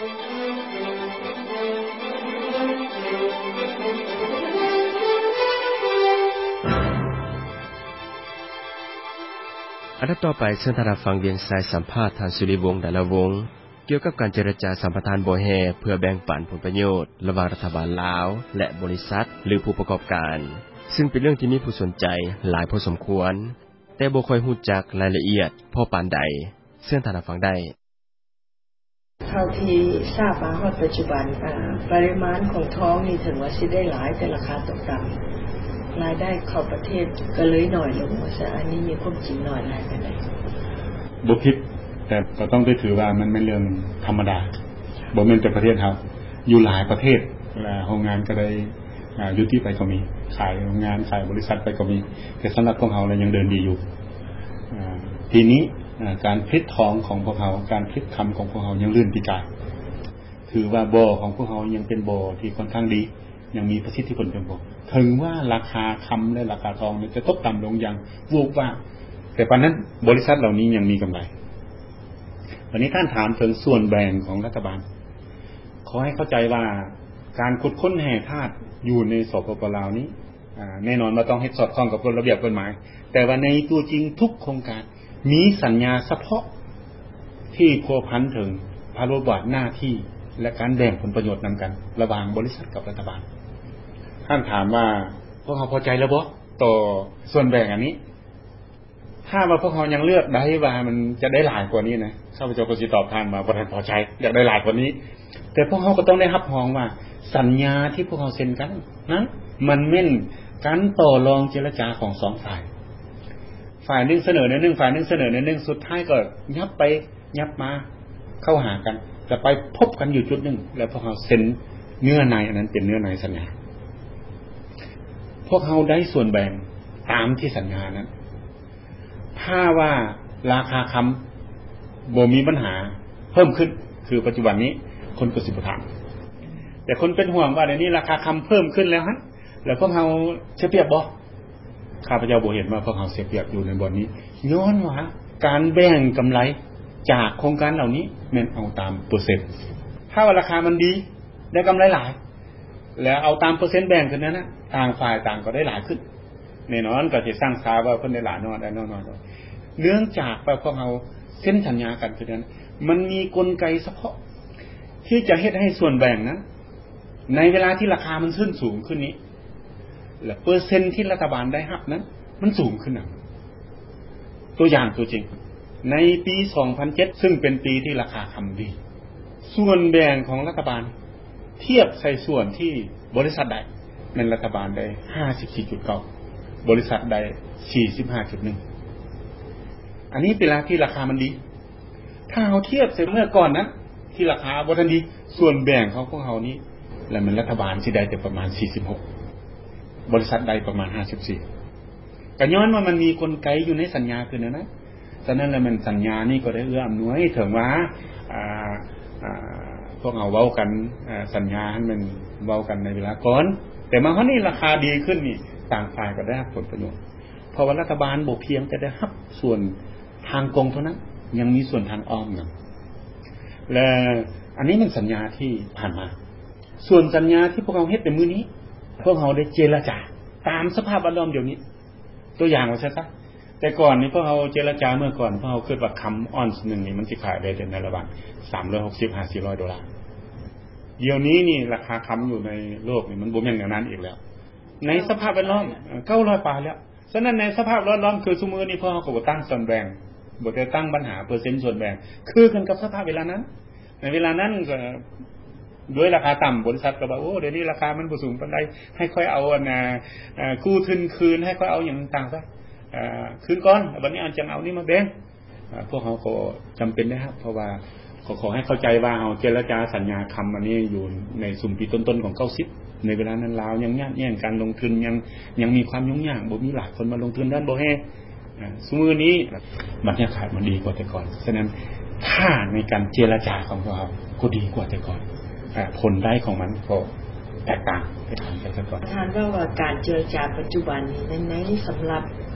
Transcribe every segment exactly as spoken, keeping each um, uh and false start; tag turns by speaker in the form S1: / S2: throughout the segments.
S1: อันดับต่อไปเชิญท่านรับฟังเวียงสายสัมภาษณ์ท่านสุริวงศ์ดารวงศ์เกี่ยวกับการเจรจาสัมปทานบ่อแห่เพื่อแบ่งปันผลประโยชน์ระหว่างรัฐบาลลาวและบริษัทหรือผู้ประกอบการซึ่งเป็นเรื่องที่มีผู้สนใจหลายพอสมควรแต่บ่ค่อยรู้จักรายละเอียดพอปานใดเชิญท่านรับฟังได้
S2: เท่าที่ทราบมาฮอดปัจจุบันปริมาณของท้องนี่ถึงว่าสิได้หลายแต่ราคาตกต่ำรายได้เข้าประเทศก็เลยน้อยลงว่าซะอันนี้มีความจริงน้อยหลายปานใด
S3: บ่คิดแต่ก็ต้องได้ถือว่ามันเป็นเรื่องธรรมดาบ่แม่นแต่ประเทศเฮาอยู่หลายประเทศโรงงานก็ได้ยุติไปก็มีขายโรงงานขายบริษัทไปก็มีแต่สำหรับพวกเฮาแล้วยังเดินดีอยู่ทีนี้การพลิกทองของพวกเฮาการพลิกคำของพวกเฮายังลื่นปีกายถือว่าบ่อของพวกเฮายังเป็นบ่อที่ค่อนข้างดียังมีประสิทธิผลเป็นบ่ถึงว่าราคาคำและราคาทองจะตกต่ำลงอย่างวูบวาบแต่ปานนั้นบริษัทเหล่านี้ยังมีกำไรวันนี้ท่านถามถึงส่วนแบ่งของรัฐบาลขอให้เข้าใจว่าการขุดค้นแห่ธาตุอยู่ในสปป.ลาวนี้แน่นอนว่าต้องเฮ็ดสอดคล้องกับกฎระเบียบกฎหมายแต่ว่าในตัวจริงทุกโครงการมีสัญญาเฉพาะที่พัวพันถึงพาโรบาทหน้าที่และการแบ่งผลประโยชน์นำกันระหว่างบริษัทกับรัฐบาลท่านถามว่าพวกเขาพอใจแล้วบ่ต่อส่วนแบ่งอันนี้ถ้าว่าพวกเขายังเลือกได้ว่ามันจะได้หลายกว่านี้นะข้าพเจ้าก็สิตอบท่านมาบ่ทันพอใจอยากได้หลายกว่านี้แต่พวกเขาก็ต้องได้รับรองว่าสัญญาที่พวกเขาเซ็นกันนั้นมันแม่นการต่อรองเจรจาของสองฝ่ายฝ่ายนึงเสนอแนวนึงฝ่ายนึงเสนอแนวนึงสุดท้ายก็ยับไปยับมาเข้าหากันจะไปพบกันอยู่จุดนึงแล้วพวกเขาเซ็นเนื้อในอันนั้นเป็นเนื้อในสัญญาพวกเขาได้ส่วนแบ่งตามที่สัญญานั้นถ้าว่าราคาคำบ่มีปัญหาเพิ่มขึ้นคือปัจจุบันนี้คนก็สิบ่ถามแต่คนเป็นห่วงว่าเดี๋ยวนี้ราคาคำเพิ่มขึ้นแล้วฮะแล้วพวกเขาเสียเปรียบบ่ข้าพเจ้าบ่เห็นว่าพวกเขาเสียเปรียบอยู่ในบ่อนนี้ย้อนว่าการแบ่งกำไรจากโครงการเหล่านี้แม่นเอาตามเปอร์เซ็นต์ถ้าว่าราคามันดีได้กำไรหลายแล้วเอาตามเปอร์เซ็นต์แบ่งขึ้นนั้นนะต่างฝ่ายต่างก็ได้หลายขึ้นแน่นอนก็สิสร้างสาว่าเพิ่นได้หลายน้อยได้น้อยๆเนื่องจากว่าพวกเราเซ็นสัญญากันคือนั้นมันมีกลไกเฉพาะที่จะเฮ็ดให้ส่วนแบ่งนั้นในเวลาที่ราคามันขึ้นสูงขึ้นนี้และเปอร์เซ็นต์ที่รัฐบาลได้รับนั้นมันสูงขึ้นน่ะตัวอย่างตัวจริงในปีสองพันเจ็ดซึ่งเป็นปีที่ราคาคำดีส่วนแบ่งของรัฐบาลเทียบใส่ส่วนที่บริษัทใดนั้นรัฐบาลได้ ห้าสิบสี่จุดเก้า บริษัทใด สี่สิบห้าจุดหนึ่ง อันนี้เป็นราคาที่ราคามันดีถ้าเราเทียบใส่เมื่อก่อนนะที่ราคาบ่ทันดีส่วนแบ่งของพวกเรานี้แล้วมันรัฐบาลสิได้แต่ประมาณสี่สิบหกบริษัทใดประมาณห้าสิบสี่ก็ย้อนว่ามันมีกลไกอยู่ในสัญญาคือนั้นนะฉะนั้นแล้วมันสัญญานี่ก็ได้เอื้ออำนวยถึงว่าอ่าอ่าพวกเราเว้ากันอ่าสัญญาให้มันเว้ากันในเวลาก่อนแต่มาเฮานี่ราคาดีขึ้นนี่ต่างฝ่ายก็ได้รับผลประโยชน์เพราะว่ารัฐบาลบ่เพียงแต่ได้รับส่วนทางกงเท่านั้นยังมีส่วนทางอ้อมนำและอันนี้มันสัญญาที่ผ่านมาส่วนสัญญาที่พวกเราเฮ็ดในมื้อนี้พวกเราได้เจรจาตามสภาพแวดล้อมเดี๋ยวนี้ตัวอย่างว่าซะแต่ก่อนนี่พวกเราเจรจาเมื่อก่อนพวกเราคิดว่าคำออนซ์นึงนี่มันสิขายได้ในระหว่างสามร้อยหกสิบ ห้าสิบ ร้อยดอลลาร์เดี๋ยวนี้นี่ราคาคำอยู่ในโลกนี่มันบ่แม่นอย่างนั้นอีกแล้วในสภาพแวดล้อมเก้าร้อยปาแล้วฉะนั้นในสภาพแวดล้อมคือซุมื้อนี้พวกเราก็บ่ตั้งส่วนแบ่งบ่ได้ตั้งปัญหาเปอร์เซ็นต์ส่วนแบ่งคือกันกับสภาพเวลานั้นในเวลานั้นก็ด้วยราคาต่ำบริษัทก็บอกโอ้เดี๋ยวนี้ราคามันบ่สูงปานใดให้ค่อยเอาอันน่ะเอ่อกู้ทุนคืนให้ค่อยเอาอย่างต่างซะเอ่อคืนก่อนบัดนี้อันจังเอานี่มาแบ่งพวกเฮาก็จำเป็นนะครับเพราะว่าขอขอให้เข้าใจว่าเฮาเจรจาสัญญาคำอันนี้อยู่ในสุ่มปีต้นๆของเก้าสิบในเวลานั้นลาวยังยากแย่งการลงทุนยังยังมีความยุ่งยากบ่มีหลายคนมาลงทุนด้านบ่แฮอ่าซุมื้อนี้บรรยากาศมันดีกว่าแต่ก่อนฉะนั้นถ้าในการเจรจาของเราก็ดีกว่าแต่ก่อนผลได้ของมันก็แตกต่างไปทางแต่ก่อน
S2: ท่านว่าว่าการเจรจาปัจจุบันนี้ในในสำหรับ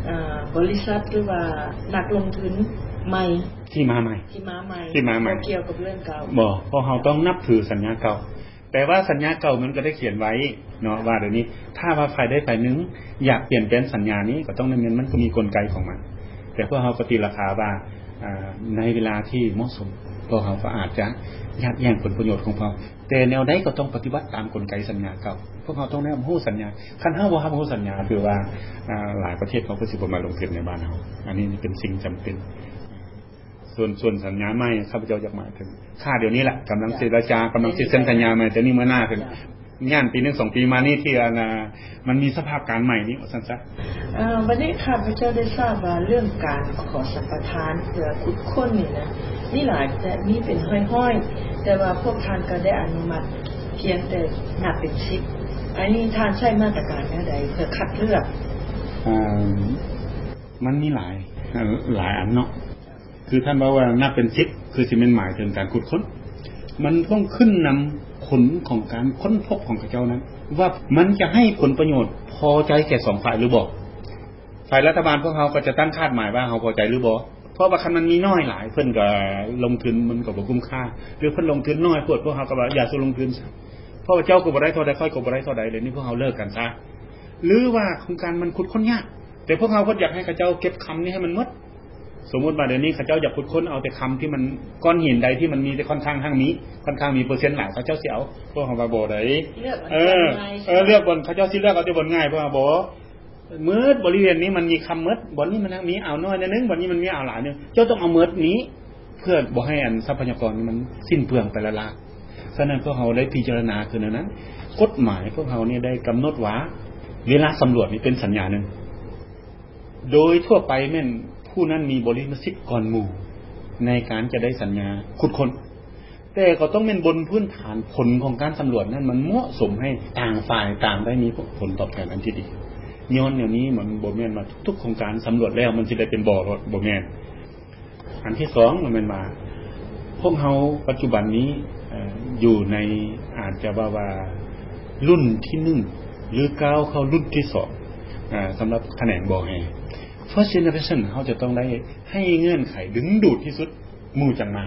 S2: อ่าบริษัทหรือว่านักลงทุนใหม่
S3: ที่มาใหม่
S2: ที่มาใหม่
S3: ที่มาใหม่
S2: เกี่ยวกับเรื่องเก่า
S3: บ่เพราะเฮาต้องนับถือสัญญาเก่าแต่ว่าสัญญาเก่ามันก็ได้เขียนไว้เนาะว่าเดี๋ยวนี้ถ้าว่าฝ่ายใดฝ่ายหนึ่งอยากเปลี่ยนแปลงสัญญานี้ก็ต้องดำเนินมันก็มีกลไกของมันแต่พวกเฮาก็ตีราคาว่าอ่าในเวลาที่เหมาะสมพวกเฮาก็อาจจะยัดแย่งผลประโยชน์ของเฮาแต่แนวใดก็ต้องปฏิบัติตามกลไกสัญญาเก่าพวกเฮาต้องได้รับรู้สัญญาคันเฮาบ่รับรู้สัญญาคือว่าอ่าหลายประเทศเขาก็สิบ่มาลงทุนในบ้านเฮาอันนี้เป็นสิ่งจำเป็นส่วนส่วนสัญญาใหม่ข้าพเจ้าอยากหมายถึงค่าเดี๋ยวนี้แหละกำลังเจรจากำลังเซ็นสัญญาใหม่แต่นี่เมื่อหน้าถึงย่านปีนึงสองปีมานี่ที่อ่ามันมีสภาพการใหม่นี่ว่าซั่นซะ
S2: เอ่อวันนี้ข้าพเจ้าได้ทราบว่าเรื่องการขอสัมปทานเพื่อขุดค้นนี่นะนี่หลายแต่มีเป็นห้อยๆแต่ว่าพวกท่านก็ได้อนุมัติเพียงแต่นับเป็นสิบอันนี้ท่านใช้มาตรการแนวใดเพื่อคัดเลือก
S3: อ่ามันมีหลายหลายอันเนาะคือท่านบอกว่านับเป็นสิบคือสิเป็นหมายถึงการขุดค้นมันต้องขึ้นนำผลของการค้นพบของเจ้านั้นว่ามันจะให้ผลประโยชน์พอใจแก่สองฝ่ายหรือบ่ฝ่ายรัฐบาลพวกเขาก็จะตั้งคาดหมายว่าเขาพอใจหรือบ่เพราะว่าคันมันมีน้อยหลายเพิ่นก็ลงทุนมันก็บ่คุ้มค่าหรือเพิ่นลงทุนน้อยพวกพวกเขาก็ว่าอย่าสู้ลงทุนเพราะว่าเจ้าก็บ่ได้เท่าใดค่อยก็บ่ได้เท่าใดเลยนี่พวกเขาเลิกกันซะหรือว่าโครงการมันขุดค้นยากแต่พวกเขาก็อยากให้เขาเจ้าเก็บคำนี้ให้มันหมดสมมุติว่าเดี๋ยวนี้เขาเจ้าอยากขุดค้นเอาแต่คำที่มันก้อนหินใดที่มันมีแต่ค่อนข้างทางนี้ค่อนข้างมีเปอร์เซ็นต์หลายเขาเจ้าสิเอาพวกเขาว่าบ่ได้เออเออเลือกบนเขาเจ้าสิเลือกเอาแต่บนง่ายเพราะว่าบ่มืดบริเวณนี้มันมีคำมืดบ่นี้มันมีอ่าวน้อยนิดนึงบ่นี้มันมีอ่าวหลายนึงเจ้าต้องเอามืดนี้เพื่อบ่ให้อันทรัพยากรมันสิ้นเปลืองไปละละฉะนั้นพวกเขาได้พิจารณาคือนั้นกฎหมายพวกเขาเนี่ยได้กำหนดว่าเวลาสำรวจนี่เป็นสัญญานึงโดยทั่วไปแม่นผู้นั้นมีบริษัทสิทธิ์ก่อนหมู่ในการจะได้สัญญาขุดค้นแต่ก็ต้องเป็นบนพื้นฐานผลของการสำรวจนั้นมันเหมาะสมให้ต่างฝ่ายต่างได้มีผลตอบแทนอันที่ดีย้อนอย่างนี้มันบ่แม่นมาทุกๆโครงการสำรวจแล้วมันสิได้เป็นบ่อบ่แม่นอันที่สองมันแม่นมาพวกเฮาปัจจุบันนี้เอ่ออยู่ในอาจจะว่าว่ารุ่นที่หนึ่งหรือก้าวเข้ารุ่นที่สองอ่าสำหรับแขนงบ่อแฮFirst generation เขาจะต้องได้ให้เงื่อนไขดึงดูดที่สุดหมู่จังมา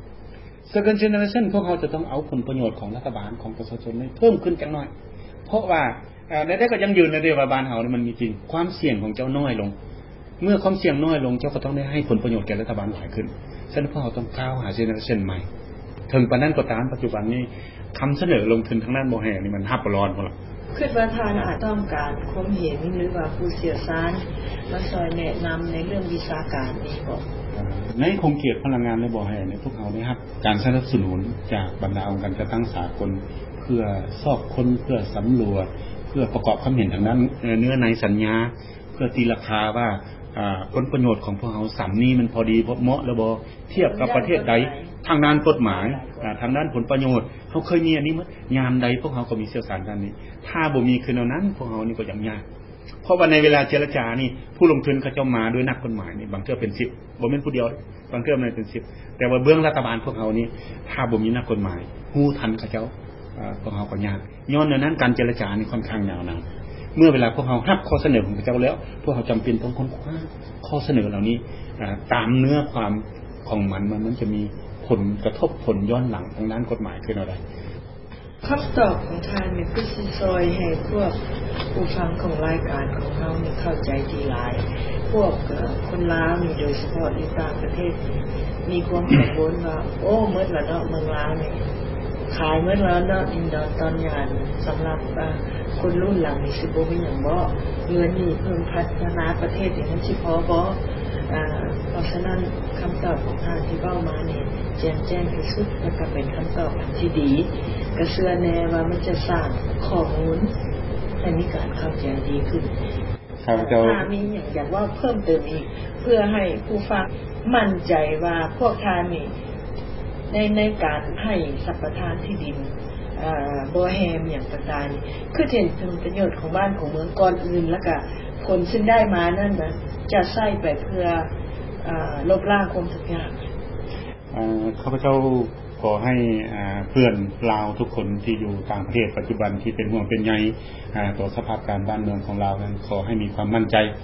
S3: Second generation พวกเขาจะต้องเอาผลประโยชน์ของรัฐบาลของประชาชนให้เพิ่มขึ้นจังหน่อยเพราะว่าเอ่อได้ก็ยังยืนในเรื่องว่าบ้านเฮานี่มันมีจริงความเสี่ยงของเจ้าน้อยลงเมื่อความเสี่ยงน้อยลงเจ้าก็ต้องได้ให้ผลประโยชน์แก่รัฐบาลหลายขึ้นฉะนั้นพวกเขาต้องก้าวหา generation ใหม่ถึงปานนั้นก็ตามปัจจุบันนี้คำเสนอลงทุนทางด้านบ่แห่นี่มันฮับร้อนพุ่นล่ะ
S2: คิดว่าท่านอาจต้องการความเห็นหรือว่าผู้เชี่ยวชาญมาช่วยแนะนำในเรื่องวิชาการนี้บ่
S3: ในโครงการพลังงานในบ่อแห่เนี่ยพวกเขาได้รับการสนับสนุนจากบรรดาองค์การจัดตั้งสากลเพื่อสอบค้นเพื่อสำรวจเพื่อประกอบความเห็นทางด้านเนื้อในสัญญาเพื่อตีราคาว่าผลประโยชน์ของพวกเขาสำนี้มันพอดีเหมาะหรือบ่เทียบกับประเทศใดทางด้านกฎหมายทางด้านผลประโยชน์เขาเคยมีอันนี้มั้ยยามใดพวกเขาก็มีเชี่ยวชาญด้านนี้ถ้าบ่มีคือแนวนั้นพวกเขานี่ก็ยังยากเพราะว่าในเวลาเจรจานี่ผู้ลงทุนเขาจะมาด้วยนักกฎหมายนี่บางเทื่อเป็นสิบบ่แม่นผู้เดียวบางเทื่อมันเป็นสิบแต่ว่าเบื้องรัฐบาลพวกเขานี่ถ้าบ่มีนักกฎหมายฮู้ทันเขาเจ้าเอ่อพวกเขาก็ยากย้อนแนวนั้นการเจรจานี่ค่อนข้างยาวนานเมื่อเวลาพวกเขารับข้อเสนอของเขาเจ้าแล้วพวกเขาจำเป็นต้องค้นคว้าข้อเสนอเหล่านี้ตามเนื้อความของมันมันจะมีผลกระทบผลย้อนหลังทางด้านกฎหมายขึ้นอะไร
S2: คำตอบของท่านเนี่ยคือสิซอยให้พวกผู้ฟังของรายการของเราเนี่ยเข้าใจดีหลายพวกคนลาวนี่โดยเฉพาะในต่างประเทศมีความกังวลว่าโอ้เมื่อละเนาะเมืองลาวนี่ขายเมื่อแล้วเนาะอินดอนตอนยานสำหรับคนรุ่นหลังนี่สิบ่มีหยังบ่เงินนี่เพิ่มพัฒนาประเทศนี่มันสิพอบ่อ่าเพราะฉะนั้นคำตอบของท่านที่เว้ามานี่แจ้งแจ้งที่สุดแล้วก็เป็นคำตอบที่ดีก็เชื่อแน่ว่ามันจะสร้างข้อมูลให้มีการเข้าใจดีขึ้น
S3: ครับเจ้า
S2: ถ้ามีอย่างอยากว่าเพิ่มเติมอีกเพื่อให้ผู้ฟังมั่นใจว่าพวกท่านนี่ในในการให้สัมปทานที่ดินอ่าบ่แฮมอย่างต่างๆนี่คือเห็นถึงประโยชน์ของบ้านของเมืองก่อนอื่นแล้วก็ผลซึ่งได้มานั่นน่ะจะใช้ไปเพื่ออ่าลบล้างความทุกข์ยาก
S3: อ่าข้าพเจ้าขอให้อ่าเพื่อนลาวทุกคนที่อยู่ต่างประเทศปัจจุบันที่เป็นห่วงเป็นใยอ่าต่อสภาพการบ้านเมืองของเรานั้นขอให้มีความมั่นใจ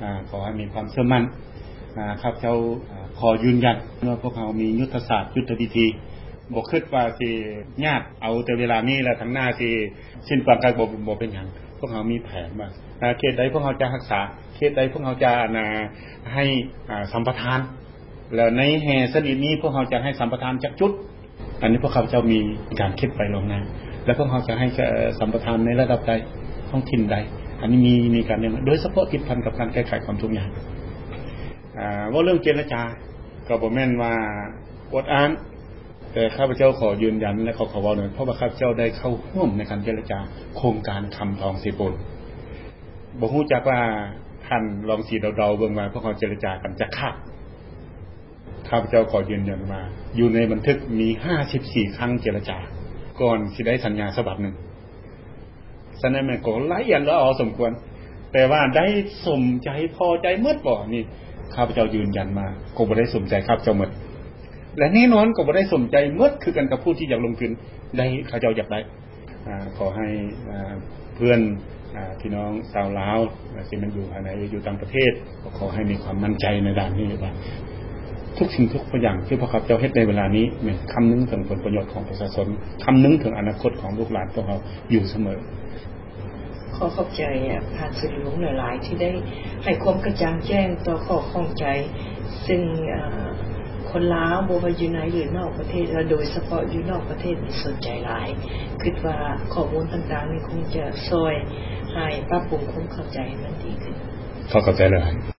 S3: อ่าขอให้มีความเชื่อมั่นอ่าข้าพเจ้าขอยืนยันว่าพวกเรามียุทธศาสตร์ยุทธวิธีบ่คิดว่าสิยากเอาแต่เวลานี้แล้วข้างหน้าสิสิ้นเปลืองกันบ่บ่เป็นหยังพวกเรามีแผนว่าอ่าเขตใดพวกเราจะรักษาเขตใดพวกเราจะน่ะให้อ่าสัมปทานแล้วในแห่สนิทนี้พวกเราจะให้สัมปทานจักจุดอันนี้พวกเขาเจ้ามีการคิดไปล่วงหน้าแล้วพวกเราจะให้สัมปทานในระดับใดท้องถิ่นใดอันนี้มีมีการเรื่องโดยเฉพาะติดพันกับการแก้ไขความทุกข์ยากอ่าว่าเรื่องเจรจาก็บ่แม่นว่าอดอ้างแต่ข้าพเจ้าขอยืนยันและขอขอเว้าหน่อยเพราะว่าข้าพเจ้าได้เข้าร่วมในการเจรจาโครงการคำทองสีปนบ่ฮู้จักว่าท่านลองสิเดาๆเบิ่งว่าพวกเราเจรจากันจักคักข้าพเจ้าขอยืนยันว่าอยู่ในบันทึกมีห้าสิบสี่ครั้งเจรจาก่อนสิได้สัญญาฉบับหนึ่งฉะนั้นมันก็ละเอียดละออสมควรแต่ว่าได้สมใจพอใจหมดบ่นี่ข้าพเจ้ายืนยันมาก็บ่ได้สมใจข้าพเจ้าหมดและแน่นอนก็บ่ได้สมใจหมดคือกันกับผู้ที่อยากลงทุนได้ข้าพเจ้าอยากได้อ่าขอให้อ่าเพื่อนอ่าพี่น้องชาวลาวที่มันอยู่ภายในอยู่ต่างประเทศก็ขอให้มีความมั่นใจในด้านนี้ว่าทุกสิ่งทุกอย่างที่พวกเขาเจ้าเฮ็ดในเวลานี้แม่นคำนึงถึงผลประโยชน์ของประชาชนคำนึงถึงอนาคตของลูกหลานพวกเราอยู่เสมอ
S2: ขอขอบใจอ่ะผ่านสุริวงศ์หลายๆที่ได้ให้ความกระจ่างแจ้งต่อข้อข้องใจซึ่งคนลาวบ่ว่าอยู่ในหรือนอกประเทศและโดยเฉพาะอยู่นอกประเทศมีสนใจหลายคิดว่าข้อมูลต่างๆนี่คงจะช่วยให้ปรับปรุงความเข้าใจมันดีขึ้น
S3: ขอเข้าใจเลย